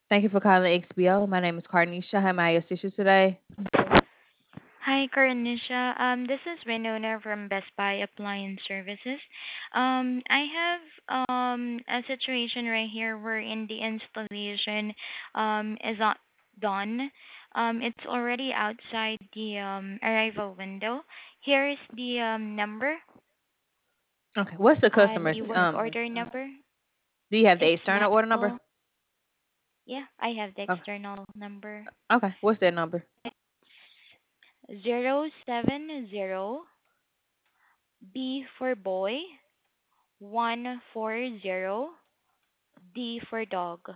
Thank you for calling XBO. My name is Carnisha. How may I assist you today? Hi, Karnisha. This is Winona from Best Buy Appliance Services. I have a situation right here wherein the installation is not done. It's already outside the arrival window. Here is the number, Okay. What's the the customer's work order number. do you have the It's external order number? Michael. Yeah, I have the Okay. external number. Okay. What's that number? 070 B for boy 140 D for dog.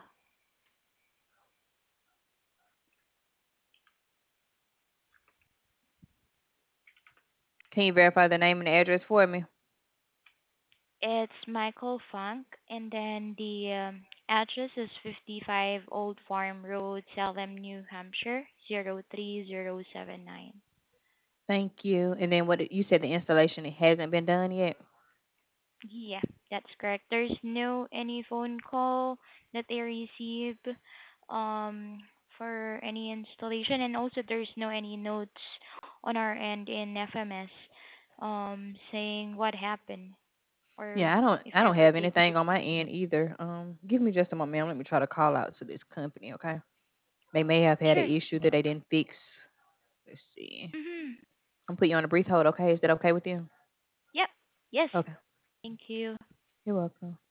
Can you verify the name and the address for me? It's Michael Funk, and then the address is 55 Old Farm Road, Salem, New Hampshire 03079. Thank you. And then you said the installation it hasn't been done yet? Yeah, that's correct. There's no any phone call that they receive um for any installation, and also there's no any notes on our end in FMS saying what happened or Yeah, I don't if I don't ever have they anything fixed on my it. end either. Give me just a moment. Let me try to call out to this company, okay? They may have had an Sure. issue that they didn't fix. Let's see. Mhm. I'm put you on a brief hold, okay? Is that okay with you? Yep. Yes. Okay. Thank you. You're welcome.